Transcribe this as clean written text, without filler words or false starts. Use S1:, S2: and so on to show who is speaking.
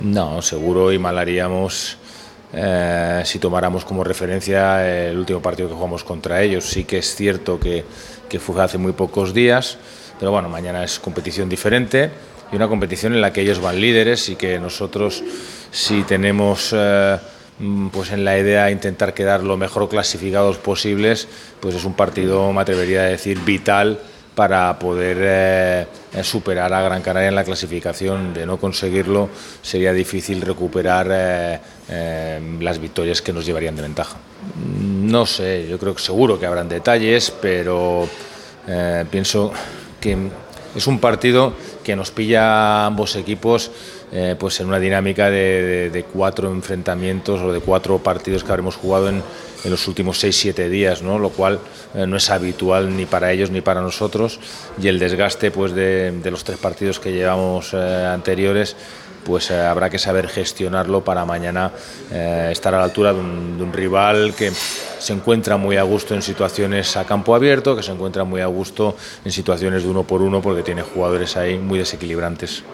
S1: No, seguro y mal haríamos si tomáramos como referencia el último partido que jugamos contra ellos. Sí que es cierto que fue hace muy pocos días, pero bueno, mañana es competición diferente y una competición en la que ellos van líderes y que nosotros, si tenemos pues en la idea intentar quedar lo mejor clasificados posibles, pues es un partido, me atrevería a decir, vital para poder superar a Gran Canaria en la clasificación. De no conseguirlo sería difícil recuperar las victorias que nos llevarían de ventaja. No sé, yo creo que seguro que habrán detalles, pero pienso que es un partido que nos pilla a ambos equipos pues en una dinámica de 4 enfrentamientos o de 4 partidos que habremos jugado en los últimos 6-7 días, ¿no? Lo cual no es habitual ni para ellos ni para nosotros, y el desgaste pues de los 3 partidos que llevamos anteriores, pues habrá que saber gestionarlo para mañana estar a la altura de un rival que se encuentra muy a gusto en situaciones a campo abierto, que se encuentra muy a gusto en situaciones de 1 por 1, porque tiene jugadores ahí muy desequilibrantes.